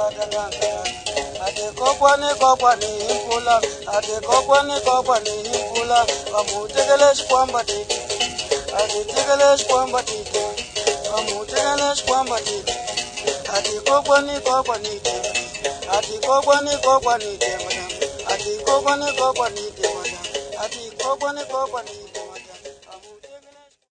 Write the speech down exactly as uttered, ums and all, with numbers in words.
Ate kokwani kokwani impula, ate kokwani kokwani impula, amutegelesh kwamba titi, ate tegelesh kwamba titi, amutegelesh kwamba titi, ate kokwani kokwani titi, ate kokwani kokwani titi, ate kokwani kokwani titi, ate kokwani kokwani